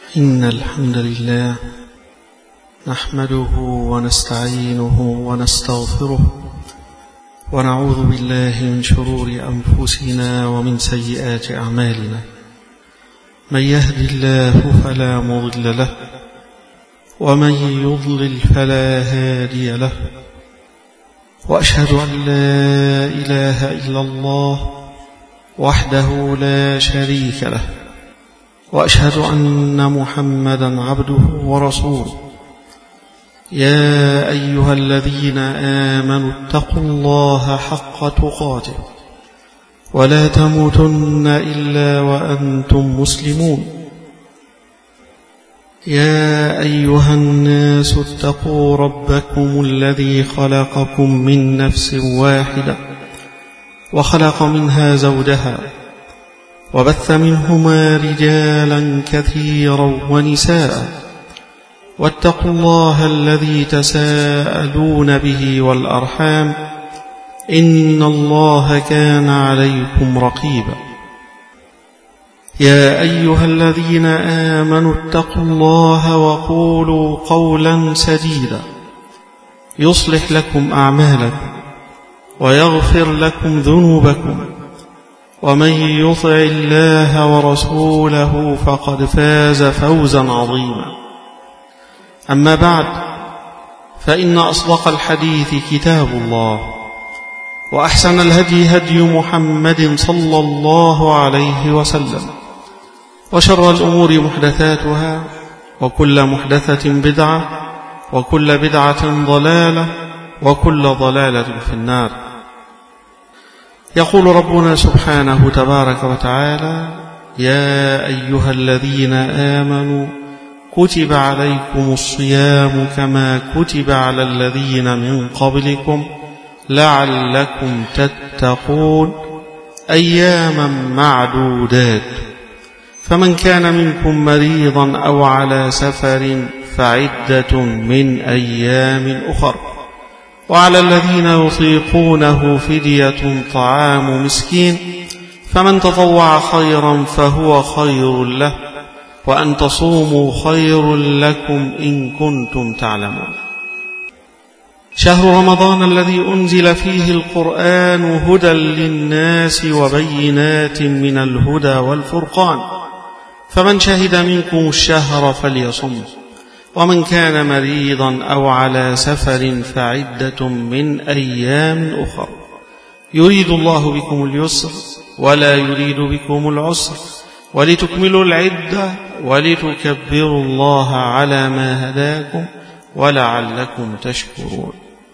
إن الحمد لله نحمده ونستعينه ونستغفره ونعوذ بالله من شرور أنفسنا ومن سيئات أعمالنا. من يهد الله فلا مضل له ومن يضلل فلا هادي له، وأشهد أن لا إله إلا الله وحده لا شريك له، وأشهد أن محمدا عبده ورسوله. يا أيها الذين آمنوا اتقوا الله حق تقاته ولا تموتن إلا وأنتم مسلمون. يا أيها الناس اتقوا ربكم الذي خلقكم من نفس واحدة وخلق منها زوجها وبث منهما رجالا كثيرا ونساء، واتقوا الله الذي تساءلون به والأرحام إن الله كان عليكم رقيبا. يا أيها الذين آمنوا اتقوا الله وقولوا قولا سديدا يصلح لكم أعمالكم ويغفر لكم ذنوبكم، ومن يطع الله ورسوله فقد فاز فوزا عظيما. أما بعد، فإن أصدق الحديث كتاب الله، وأحسن الهدي هدي محمد صلى الله عليه وسلم، وشر الأمور محدثاتها، وكل محدثة بدعة، وكل بدعة ضلالة، وكل ضلالة في النار. يقول ربنا سبحانه تبارك وتعالى: يا أيها الذين آمنوا كتب عليكم الصيام كما كتب على الذين من قبلكم لعلكم تتقون أياما معدودات، فمن كان منكم مريضا أو على سفر فعدة من أيام أخر، وعلى الذين يطيقونه فدية طعام مسكين، فمن تطوع خيرا فهو خير له، وأن تصوموا خير لكم إن كنتم تعلمون. شهر رمضان الذي أنزل فيه القرآن هدى للناس وبينات من الهدى والفرقان، فمن شهد منكم الشهر فليصمه، ومن كان مريضا أو على سفر فعدة من أيام أخر، يريد الله بكم اليسر ولا يريد بكم العسر، ولتكملوا العدة ولتكبروا الله على ما هداكم ولعلكم تشكرون.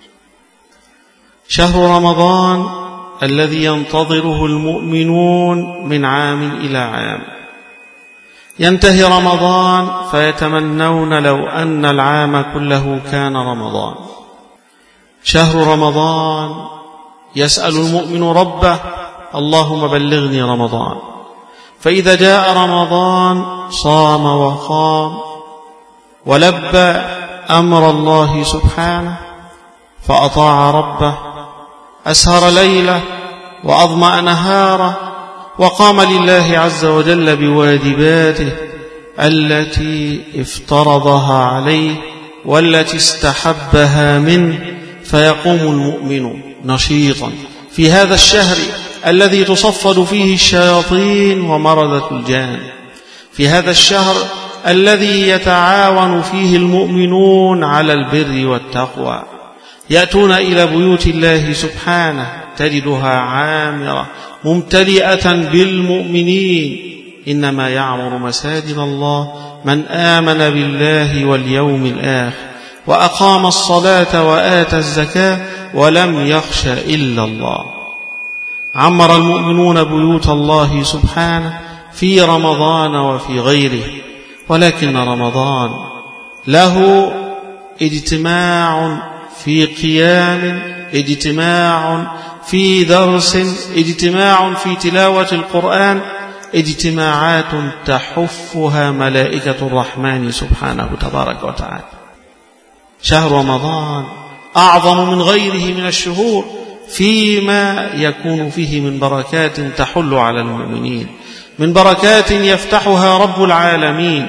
شهر رمضان الذي ينتظره المؤمنون من عام إلى عام. ينتهي رمضان فيتمنون لو أن العام كله كان رمضان. شهر رمضان يسأل المؤمن ربه: اللهم بلغني رمضان. فإذا جاء رمضان صام وقام ولبى أمر الله سبحانه، فأطاع ربه، أسهر ليله وأظمأ نهاره، وقام لله عز وجل بواجباته التي افترضها عليه والتي استحبها منه، فيقوم المؤمن نشيطا في هذا الشهر الذي تصفد فيه الشياطين ومردة الجان، في هذا الشهر الذي يتعاون فيه المؤمنون على البر والتقوى، يأتون إلى بيوت الله سبحانه تجدها عامرة ممتلئة بالمؤمنين. إنما يعمر مساجد الله من آمن بالله واليوم الآخر وأقام الصلاة وآتى الزكاة ولم يخش إلا الله. عمر المؤمنون بيوت الله سبحانه في رمضان وفي غيره، ولكن رمضان له اجتماع في قيام، اجتماع في درس، اجتماع في تلاوة القرآن، اجتماعات تحفها ملائكة الرحمن سبحانه تبارك وتعالى. شهر رمضان أعظم من غيره من الشهور فيما يكون فيه من بركات تحل على المؤمنين، من بركات يفتحها رب العالمين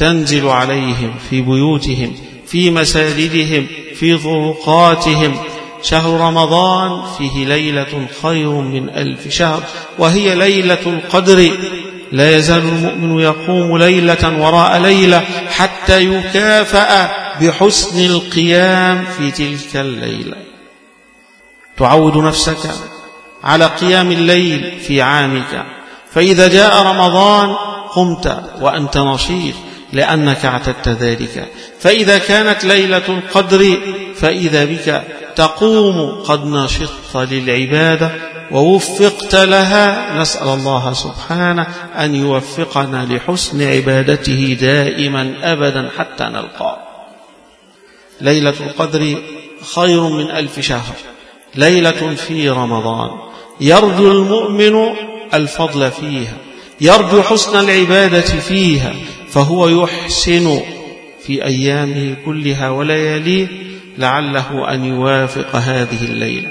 تنزل عليهم في بيوتهم في مساجدهم في طرقاتهم. شهر رمضان فيه ليلة خير من 1000 شهر، وهي ليلة القدر. لا يزال المؤمن يقوم ليلة وراء ليلة حتى يكافأ بحسن القيام في تلك الليلة. تعود نفسك على قيام الليل في عامك، فإذا جاء رمضان قمت وأنت نشيط لأنك اعتدت ذلك. فإذا كانت ليلة القدر فإذا بك تقوم قد نشطت للعبادة ووفقت لها. نسأل الله سبحانه أن يوفقنا لحسن عبادته دائما أبدا حتى نلقاه. ليلة القدر خير من 1000 شهر، ليلة في رمضان يرجو المؤمن الفضل فيها، يرجو حسن العبادة فيها، فهو يحسن في أيامه كلها ولياليه لعله أن يوافق هذه الليلة.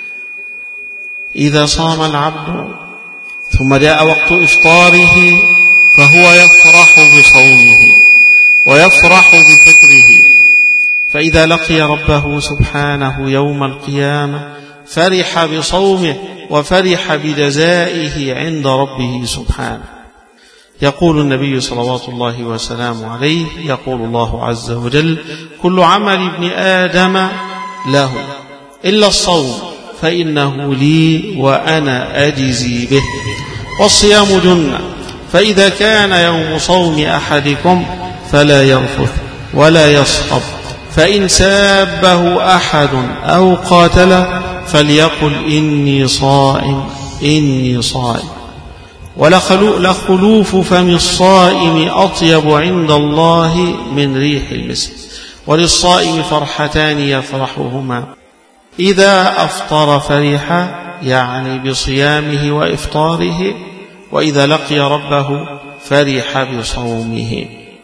إذا صام العبد ثم جاء وقت إفطاره فهو يفرح بصومه ويفرح بفطره، فإذا لقي ربه سبحانه يوم القيامة فرح بصومه وفرح بجزائه عند ربه سبحانه. يقول النبي صلوات الله وسلامه عليه، يقول الله عز وجل: كل عمل ابن آدم له إلا الصوم فإنه لي وأنا أجزي به. والصيام جنة، فإذا كان يوم صوم أحدكم فلا يرفث ولا يصخب، فإن سابه أحد أو قاتله فليقل إني صائم إني صائم. ولخلوف فم الصائم أطيب عند الله من ريح المسك. وللصائم فرحتان يفرحهما: إذا أفطر فرح، يعني بصيامه وإفطاره، وإذا لقي ربه فرح بصومه.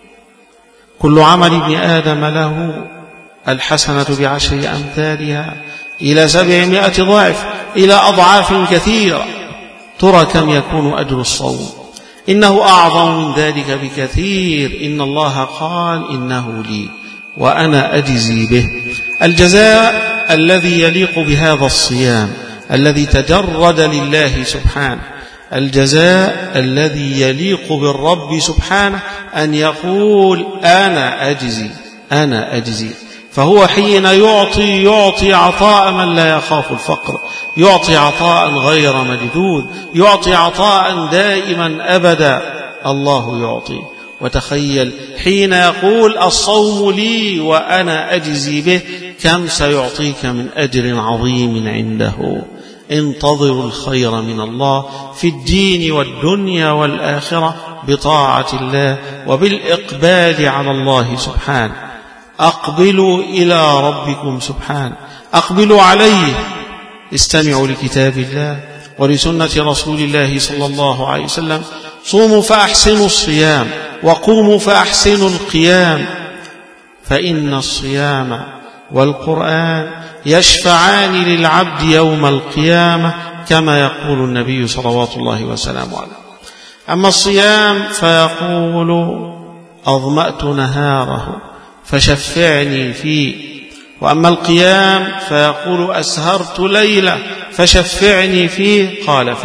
كل عمل ابن آدم له الحسنة ب10 أمثالها إلى 700 ضعف، إلى أضعاف كثيرة. ترى كم يكون أجر الصوم؟ إنه أعظم من ذلك بكثير. إن الله قال: إنه لي وأنا أجزي به. الجزاء الذي يليق بهذا الصيام الذي تجرد لله سبحانه، الجزاء الذي يليق بالرب سبحانه أن يقول: أنا أجزي أنا أجزي. فهو حين يعطي عطاء من لا يخاف الفقر، يعطي عطاء غير مجدود، يعطي عطاء دائما أبدا. الله يعطي. وتخيل حين يقول: الصوم لي وأنا أجزي به، كم سيعطيك من أجر عظيم عنده. انتظروا الخير من الله في الدين والدنيا والآخرة بطاعة الله وبالإقبال على الله سبحانه. أقبلوا إلى ربكم سبحانه، أقبلوا عليه. استمعوا لكتاب الله ولسنة رسول الله صلى الله عليه وسلم. صوموا فأحسنوا الصيام، وقوموا فأحسنوا القيام، فإن الصيام والقرآن يشفعان للعبد يوم القيامة كما يقول النبي صلوات الله وسلامه عليه. أما الصيام فيقول: أظمأت نهاره فشفعني فيه. وأما القيام فيقول: أسهرت ليلة فشفعني فيه. قال: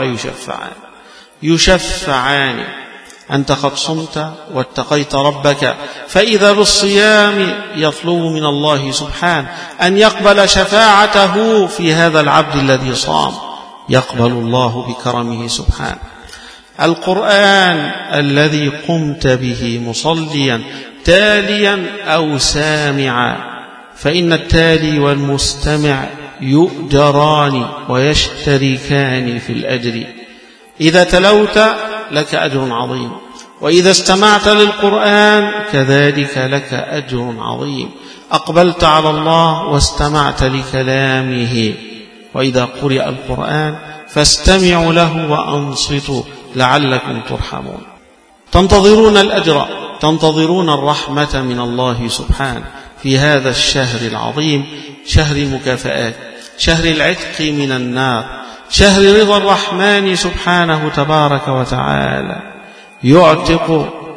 يشفعان. أنت قد صمت واتقيت ربك، فإذا بالصيام يطلب من الله سبحانه أن يقبل شفاعته في هذا العبد الذي صام، يقبل الله بكرمه سبحانه. القرآن الذي قمت به مصليا تاليا أو سامعا، فإن التالي والمستمع يؤجران ويشتركان في الأجر. إذا تلوت لك أجر عظيم، وإذا استمعت للقرآن كذلك لك أجر عظيم. أقبلت على الله واستمعت لكلامه. وإذا قرئ القرآن فاستمعوا له وأنصتوا لعلكم ترحمون. تنتظرون الأجر، تنتظرون الرحمة من الله سبحانه في هذا الشهر العظيم، شهر المكافآت، شهر العتق من النار، شهر رضا الرحمن سبحانه تبارك وتعالى. يعتق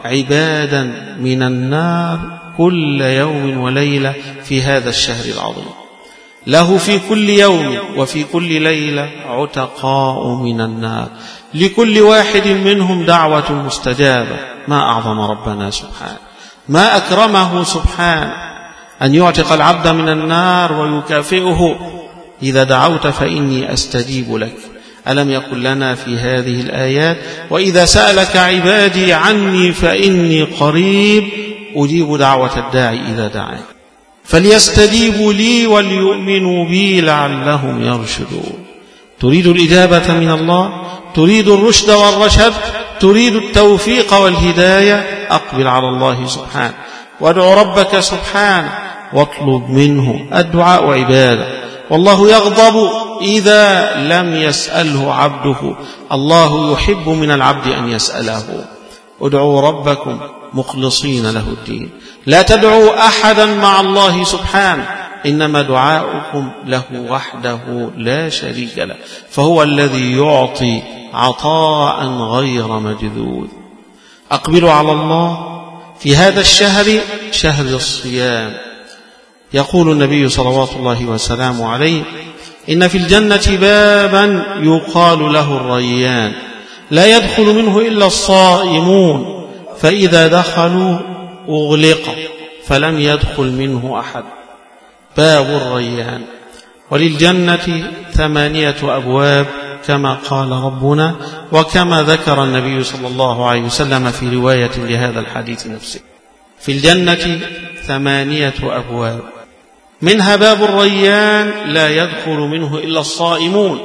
عبادا من النار كل يوم وليلة في هذا الشهر العظيم. له في كل يوم وفي كل ليلة عتقاء من النار، لكل واحد منهم دعوة مستجابة. ما أعظم ربنا سبحانه، ما أكرمه سبحانه أن يعتق العبد من النار ويكافئه: إذا دعوت فإني أستجيب لك. ألم يقل لنا في هذه الآيات: وإذا سألك عبادي عني فإني قريب أجيب دعوة الداعي إذا دعاني فليستجيبوا لي وليؤمنوا بي لعلهم يرشدون. تريد الإجابة من الله، تريد الرشد والرشد، تريد التوفيق والهداية، أقبل على الله سبحانه وادع ربك سبحانه واطلب منه. الدعاء عبادة، والله يغضب إذا لم يسأله عبده. الله يحب من العبد أن يسأله. ادعوا ربكم مخلصين له الدين، لا تدعوا أحدا مع الله سبحانه، إنما دعاؤكم له وحده لا شريك له، فهو الذي يعطي عطاء غير مجذوذ. أقبلوا على الله في هذا الشهر، شهر الصيام. يقول النبي صلوات الله وسلامه عليه: إن في الجنة بابا يقال له الريان، لا يدخل منه إلا الصائمون، فإذا دخلوا أغلق فلم يدخل منه أحد. باب الريان. وللجنة 8 أبواب كما قال ربنا وكما ذكر النبي صلى الله عليه وسلم في رواية لهذا الحديث نفسه. في الجنة 8 أبواب، منها باب الريان لا يدخل منه إلا الصائمون،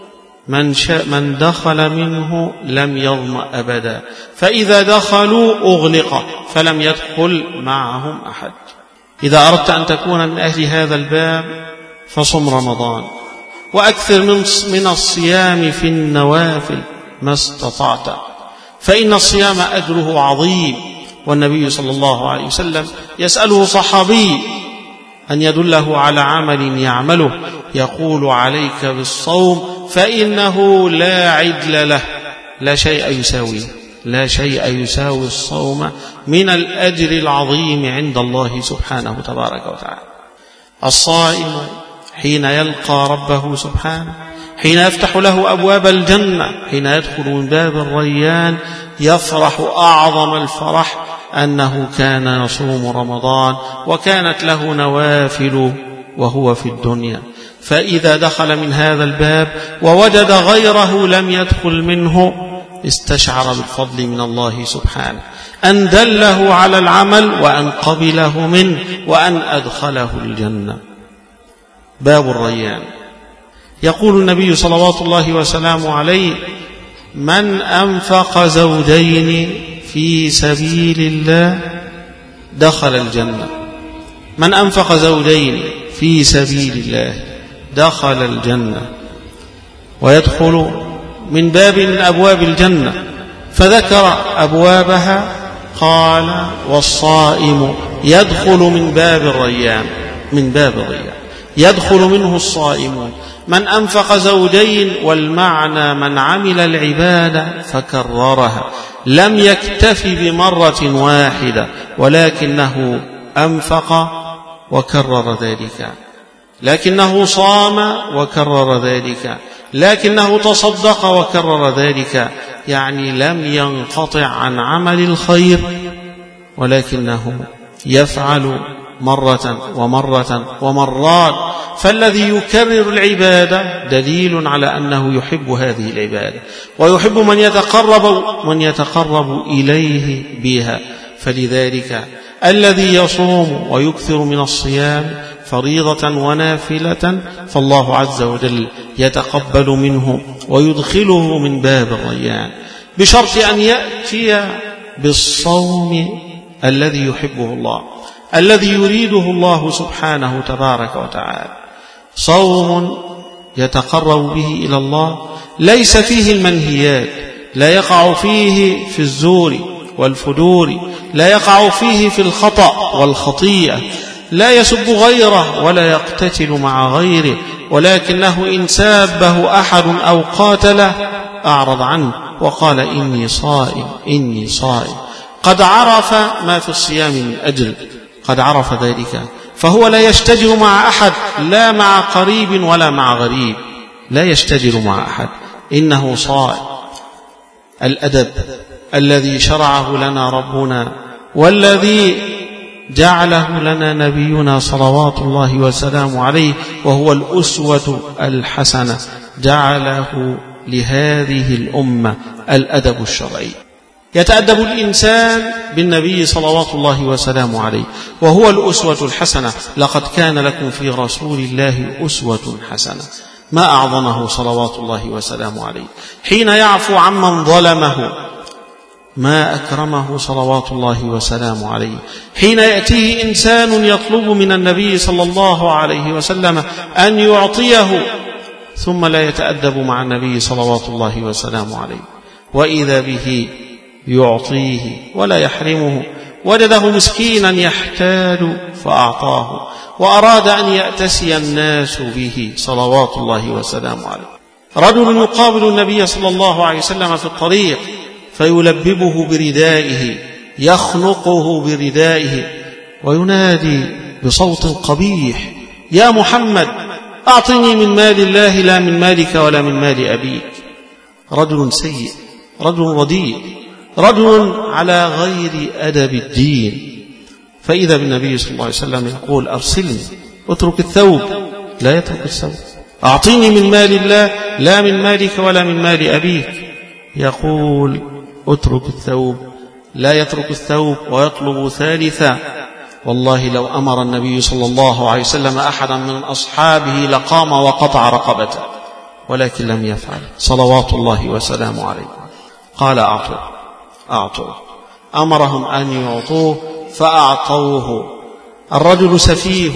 من دخل منه لم يظمأ أبدا، فإذا دخلوا أغلق فلم يدخل معهم أحد. إذا أردت أن تكون من أهل هذا الباب فصم رمضان، وأكثر من الصيام في النوافل ما استطعت، فإن الصيام أجره عظيم. والنبي صلى الله عليه وسلم يسأله صحابي أن يدله على عمل يعمله، يقول: عليك بالصوم فإنه لا عدل له، لا شيء يساوي الصوم من الأجر العظيم عند الله سبحانه تبارك وتعالى. الصائم حين يلقى ربه سبحانه، حين يفتح له أبواب الجنة، حين يدخل من باب الريان، يفرح أعظم الفرح أنه كان يصوم رمضان وكانت له نوافل وهو في الدنيا. فإذا دخل من هذا الباب ووجد غيره لم يدخل منه، استشعر بالفضل من الله سبحانه أن دله على العمل وأن قبله منه وأن أدخله الجنة. باب الريان. يقول النبي صلوات الله وسلامه عليه: من أنفق زوجين في سبيل الله دخل الجنة. من أنفق زوجين في سبيل الله دخل الجنة. ويدخل من باب من أبواب الجنة، فذكر أبوابها، قال: والصائم يدخل من باب الريان، يدخل منه الصائمون. من أنفق زوجين، والمعنى من عمل العبادة فكررها، لم يكتفي بمرة واحدة، ولكنه أنفق وكرر ذلك، لكنه صام وكرر ذلك، لكنه تصدق وكرر ذلك، يعني لم ينقطع عن عمل الخير، ولكنه يفعل مرة ومرة ومرات. فالذي يكرر العبادة دليل على أنه يحب هذه العبادة ويحب من يتقرب إليه بها. فلذلك الذي يصوم ويكثر من الصيام فريضة ونافلة، فالله عز وجل يتقبل منه ويدخله من باب الريان، بشرط أن يأتي بالصوم الذي يحبه الله، الذي يريده الله سبحانه تبارك وتعالى. صوم يتقرب به إلى الله ليس فيه المنهيات، لا يقع فيه في الزور والفجور، لا يقع فيه في الخطأ والخطيئة، لا يسب غيره ولا يقتتل مع غيره، ولكنه إن سابه أحد أو قاتله أعرض عنه وقال: إني صائم. قد عرف ما في الصيام من أجل، قد عرف ذلك، فهو لا يشتجر مع أحد، لا مع قريب ولا مع غريب، لا يشتجر مع أحد، إنه صائم. الأدب الذي شرعه لنا ربنا والذي جعله لنا نبينا صلوات الله وسلامه عليه، وهو الأسوة الحسنة، جعله لهذه الأمة الأدب الشرعي. يتأدب الإنسان بالنبي صلوات الله وسلامه عليه، وهو الأسوة الحسنة. لقد كان لكم في رسول الله أسوة حسنة. ما أعظمه صلوات الله وسلامه عليه حين يعفو عمن ظلمه، ما أكرمه صلوات الله وسلامه عليه حين يأتيه إنسان يطلب من النبي صلى الله عليه وسلم أن يعطيه ثم لا يتأدب مع النبي صلوات الله وسلامه عليه، وإذا به يعطيه ولا يحرمه. وجده مسكينا يحتاج فأعطاه، وأراد أن يأتسي الناس به صلوات الله وسلامه عليه. رجل يقابل النبي صلى الله عليه وسلم في الطريق فيلببه بردائه، يخنقه بردائه وينادي بصوت قبيح: يا محمد أعطني من مال الله لا من مالك ولا من مال أبيك. رجل سيء، رجل رديء، رجل على غير أدب الدين. فإذا بالنبي صلى الله عليه وسلم يقول: أرسلني، اترك الثوب. لا يترك الثوب. أعطيني من مال الله لا من مالك ولا من مال أبيك. يقول: اترك الثوب. لا يترك الثوب ويطلب ثالثا. والله لو أمر النبي صلى الله عليه وسلم أحدا من أصحابه لقام وقطع رقبته، ولكن لم يفعل صلوات الله وسلامه عليه. قال: أعطوه. أمرهم أن يعطوه فأعطوه. الرجل سفيه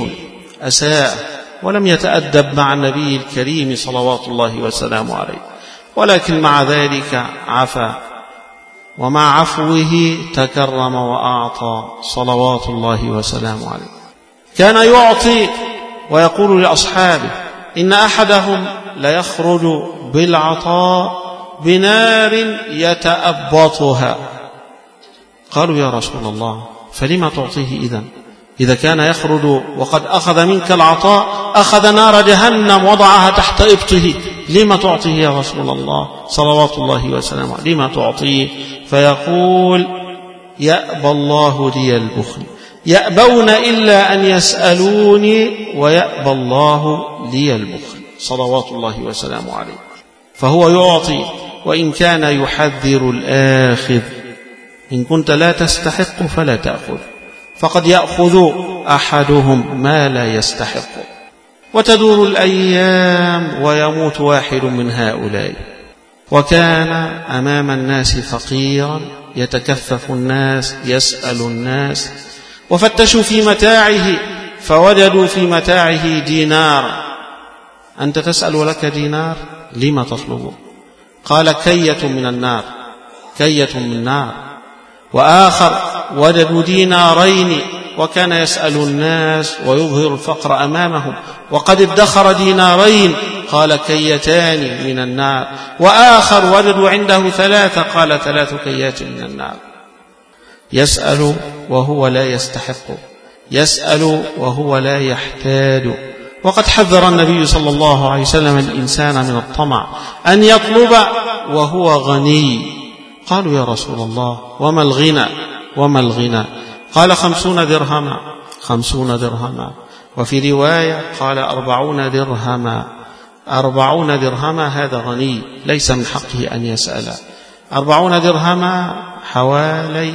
أساء ولم يتأدب مع النبي الكريم صلوات الله وسلامه عليه، ولكن مع ذلك عفا، ومع عفوه تكرم وأعطى صلوات الله وسلامه عليه. كان يعطي ويقول لأصحابه: إن أحدهم ليخرج بالعطاء بنار يتأبطها. قالوا: يا رسول الله فلما تعطيه إذا كان يخرج وقد أخذ منك العطاء، أخذ نار جهنم وضعها تحت إبطه، لما تعطيه يا رسول الله صلوات الله وسلامه؟ لما تعطيه؟ فيقول: يأبى الله لي البخل، يأبون إلا أن يسألوني ويأبى الله لي البخل صلوات الله وسلامه عليه. فهو يعطي وإن كان يحذر الآخذ: إن كنت لا تستحق فلا تأخذ، فقد يأخذ أحدهم ما لا يستحق. وتدور الأيام ويموت واحد من هؤلاء. وكان أمام الناس فقيرا يتكفف الناس، يسأل الناس، وفتشوا في متاعه فوجدوا في متاعه دينار. أنت تسأل ولك دينار؟ لما تطلبه؟ قال: كية من النار، كية من نار. وآخر وجدوا دينارين، وكان يسأل الناس ويظهر الفقر أمامهم، وقد ادخر دينارين، قال: كيتان من النار. وآخر وجدوا عنده 3، قال: 3 كيات من النار. يسأل وهو لا يستحق، يسأل وهو لا يحتاج. وقد حذر النبي صلى الله عليه وسلم الإنسان من الطمع، أن يطلب وهو غني. قالوا: يا رسول الله وما الغنى؟ وما الغنى؟ قال: 50 درهما. 50 درهما. وفي رواية قال: 40 درهما. 40 درهما. هذا غني ليس من حقه أن يسأل. 40 درهما حوالي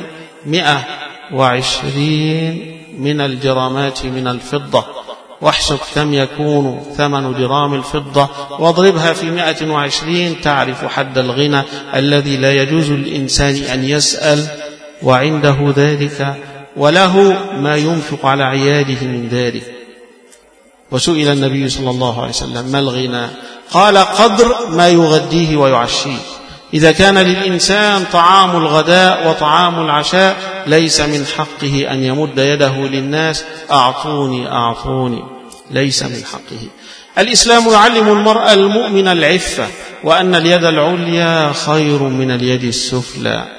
120 من الجرامات من الفضة. واحسب كم يكون ثمن جرام الفضة واضربها في 120، تعرف حد الغنى الذي لا يجوز للإنسان أن يسأل وعنده ذلك، وله ما ينفق على عياله من ذلك. وسئل النبي صلى الله عليه وسلم: ما الغنى؟ قال: قدر ما يغديه ويعشيه. إذا كان للإنسان طعام الغداء وطعام العشاء، ليس من حقه أن يمد يده للناس: أعطوني أعطوني، ليس من حقه. الإسلام يعلم المرأة المؤمن العفة، وأن اليد العليا خير من اليد السفلى.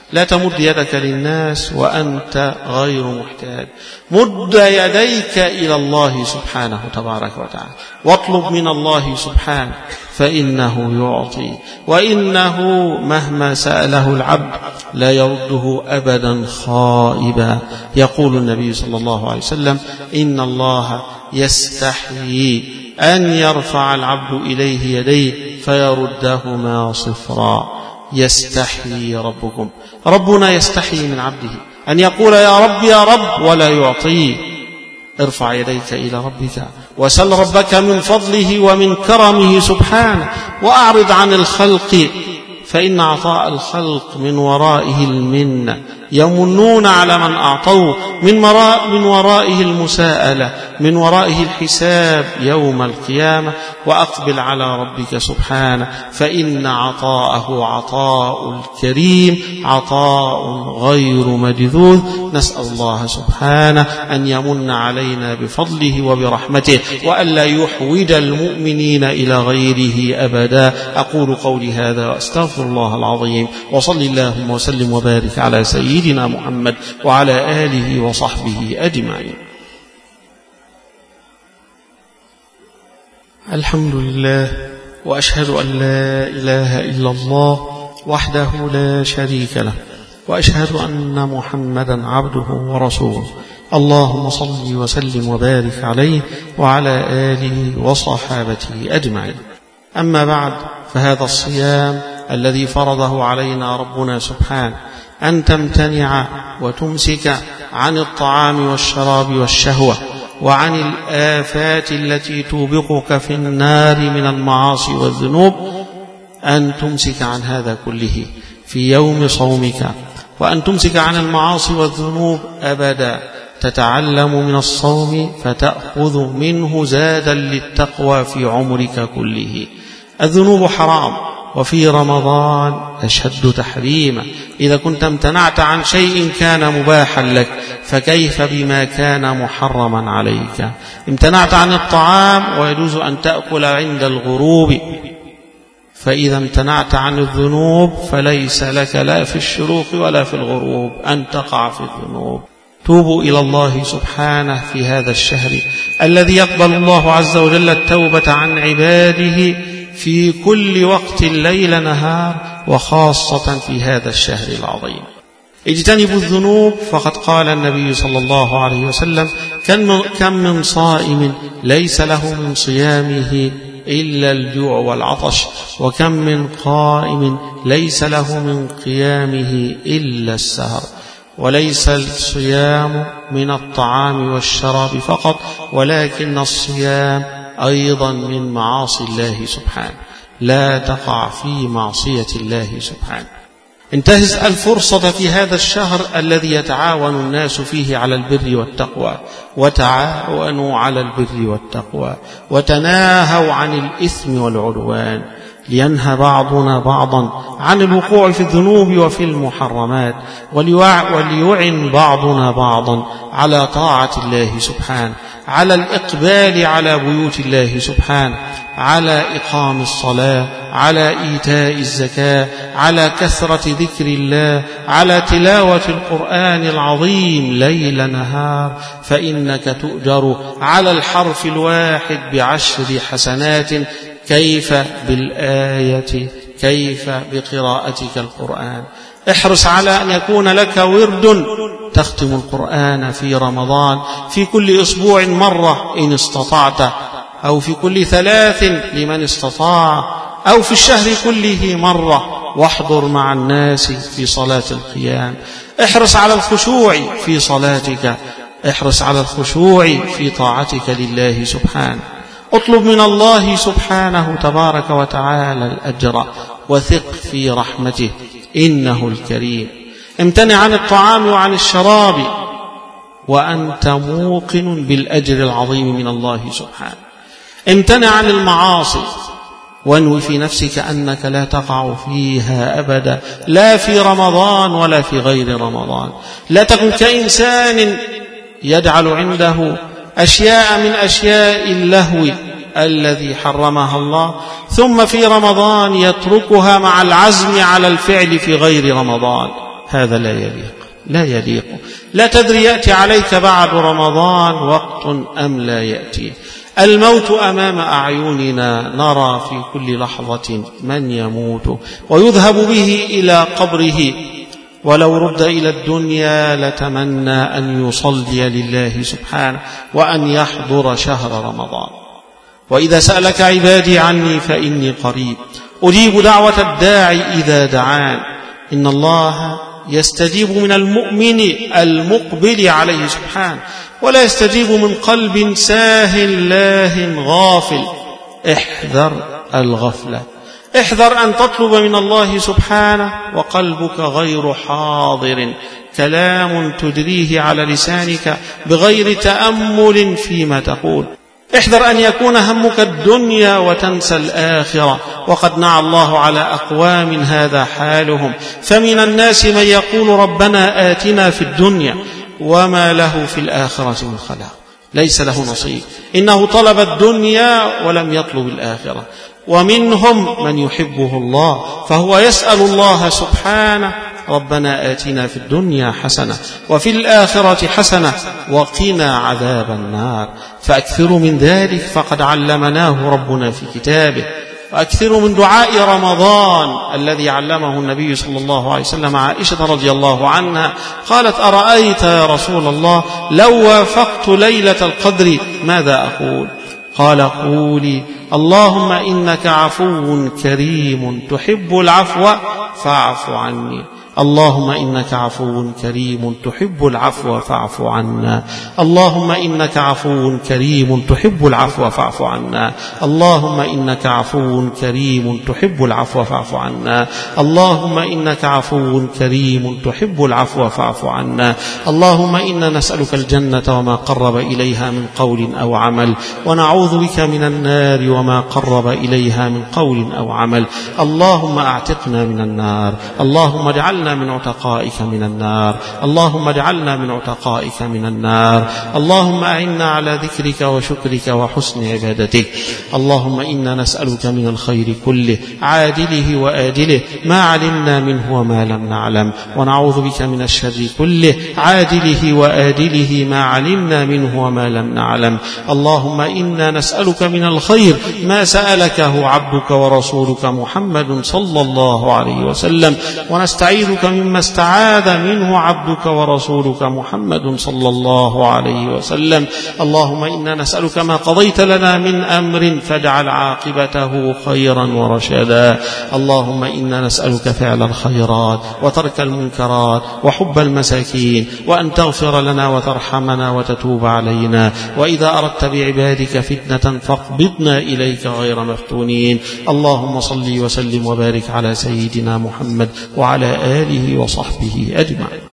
لا تمد يدك للناس وأنت غير محتاج. مد يديك إلى الله سبحانه تبارك وتعالى واطلب من الله سبحانه فإنه يعطي، وإنه مهما سأله العبد لا يرده أبدا خائبا. يقول النبي صلى الله عليه وسلم: إن الله يستحيي أن يرفع العبد إليه يديه فيردهما صفرا. يستحيي ربكم، ربنا يستحيي من عبده أن يقول يا رب يا رب ولا يعطيه. ارفع يديك إلى ربك وسل ربك من فضله ومن كرمه سبحانه، وأعرض عن الخلق فإن عطاء الخلق من ورائه المنة. يمنون على من أعطوه، من ورائه المساءلة، من ورائه الحساب يوم القيامة. وأقبل على ربك سبحانه فإن عطاءه عطاء الكريم، عطاء غير مجذوذ. نسأل الله سبحانه أن يمن علينا بفضله وبرحمته، وألا يحوج المؤمنين إلى غيره أبدا. أقول قولي هذا وأستغفر الله العظيم، وصل اللهم وسلم وبارك على سيدنا محمد وعلى آله وصحبه أجمعين. الحمد لله، وأشهد أن لا إله إلا الله وحده لا شريك له، وأشهد أن محمدا عبده ورسوله. اللهم صل وسلم وبارك عليه وعلى آله وصحابته أجمعين. أما بعد، فهذا الصيام الذي فرضه علينا ربنا سبحانه أن تمتنع وتمسك عن الطعام والشراب والشهوة وعن الآفات التي توبقك في النار من المعاصي والذنوب، أن تمسك عن هذا كله في يوم صومك، وأن تمسك عن المعاصي والذنوب أبدا. تتعلم من الصوم فتأخذ منه زادا للتقوى في عمرك كله. الذنوب حرام، وفي رمضان أشد تحريما. إذا كنت امتنعت عن شيء كان مباحا لك، فكيف بما كان محرما عليك؟ امتنعت عن الطعام ويجوز أن تأكل عند الغروب، فإذا امتنعت عن الذنوب فليس لك لا في الشروق ولا في الغروب أن تقع في الذنوب. توبوا إلى الله سبحانه في هذا الشهر الذي يقبل الله عز وجل التوبة عن عباده في كل وقت ليل نهار، وخاصة في هذا الشهر العظيم. اجتنبوا الذنوب، فقد قال النبي صلى الله عليه وسلم: كم من صائم ليس له من صيامه إلا الجوع والعطش، وكم من قائم ليس له من قيامه إلا السهر. وليس الصيام من الطعام والشراب فقط، ولكن الصيام أيضا من معاصي الله سبحانه. لا تقع في معصية الله سبحانه. انتهز الفرصة في هذا الشهر الذي يتعاون الناس فيه على البر والتقوى، وتعاونوا على البر والتقوى وتناهوا عن الإثم والعدوان، لينهى بعضنا بعضا عن الوقوع في الذنوب وفي المحرمات، وليعن بعضنا بعضا على طاعة الله سبحانه، على الإقبال على بيوت الله سبحانه، على إقام الصلاة، على إيتاء الزكاة، على كثرة ذكر الله، على تلاوة القرآن العظيم ليل نهار، فإنك تؤجر على الحرف الواحد ب10 حسنات. كيف بالآية؟ كيف بقراءتك القرآن؟ احرص على أن يكون لك ورد تختم القرآن في رمضان، في كل أسبوع مرة إن استطعت، أو في كل 3 لمن استطاع، أو في الشهر كله مرة، واحضر مع الناس في صلاة القيام. احرص على الخشوع في صلاتك، احرص على الخشوع في طاعتك لله سبحانه. اطلب من الله سبحانه تبارك وتعالى الأجر، وثق في رحمته إنه الكريم. امتنع عن الطعام وعن الشراب وأنت موقن بالأجر العظيم من الله سبحانه. امتنع عن المعاصي، وانوي في نفسك أنك لا تقع فيها أبدا، لا في رمضان ولا في غير رمضان. لا تكن كإنسان يجعل عنده أشياء من أشياء اللهو الذي حرمها الله، ثم في رمضان يتركها مع العزم على الفعل في غير رمضان. هذا لا يليق. لا تدري يأتي عليك بعد رمضان وقت أم لا يأتي. الموت أمام أعيننا، نرى في كل لحظة من يموت ويذهب به إلى قبره. ولو رد إلى الدنيا لتمنى أن يصلي لله سبحانه وأن يحضر شهر رمضان. وإذا سألك عبادي عني فإني قريب أجيب دعوة الداعي إذا دعان. إن الله يستجيب من المؤمن المقبل عليه سبحانه، ولا يستجيب من قلب ساهل لاه غافل. احذر الغفلة، احذر أن تطلب من الله سبحانه وقلبك غير حاضر، كلام تدريه على لسانك بغير تأمل فيما تقول. احذر أن يكون همك الدنيا وتنسى الآخرة، وقد نعى الله على أقوام هذا حالهم. فمن الناس من يقول ربنا آتنا في الدنيا وما له في الآخرة من خلاق، ليس له نصيب، إنه طلب الدنيا ولم يطلب الآخرة. ومنهم من يحبه الله فهو يسأل الله سبحانه ربنا آتنا في الدنيا حسنة وفي الآخرة حسنة وقنا عذاب النار. فأكثروا من ذلك فقد علمناه ربنا في كتابه. وأكثروا من دعاء رمضان الذي علمه النبي صلى الله عليه وسلم عائشة رضي الله عنها، قالت أرأيت يا رسول الله لو وافقت ليلة القدر ماذا أقول؟ قال قولي اللهم إنك عفو كريم تحب العفو فاعف عني. اللهم إنك عفو كريم تحب العفو فاعف عنا. اللهم إنك عفو كريم تحب العفو فاعف عنا. اللهم إنك عفو كريم تحب العفو فاعف عنا. اللهم إنك عفو كريم تحب العفو فاعف عنا. اللهم إنا نسألك الجنة وما قرب إليها من قول أو عمل، ونعوذ بك من النار وما قرب إليها من قول أو عمل. اللهم أعتقنا من النار. اللهم اجعلنا من عتقائك من النار. اللهم اجعلنا من عتقائك من النار. اللهم أعنا على ذكرك وشكرك وحسن عبادتك. اللهم إنا نسألك من الخير كله عاجله وآجله ما علمنا منه وما لم نعلم، ونعوذ بك من الشر كله عاجله وآجله ما علمنا منه وما لم نعلم. اللهم إنا نسألك من الخير ما سألكه عبدك ورسولك محمد صلى الله عليه وسلم، ونستعيذك مما استعاذ منه عبدك ورسولك محمد صلى الله عليه وسلم. اللهم إنا نسألك ما قضيت لنا من أمر فاجعل عاقبته خيرا ورشدا. اللهم إنا نسألك فعل الخيرات وترك المنكرات وحب المساكين، وأن تغفر لنا وترحمنا وتتوب علينا، وإذا أردت بعبادك فتنة فاقبضنا إليك غير مفتونين. اللهم صل وسلم وبارك على سيدنا محمد وعلى آله وصحبه أجمعين.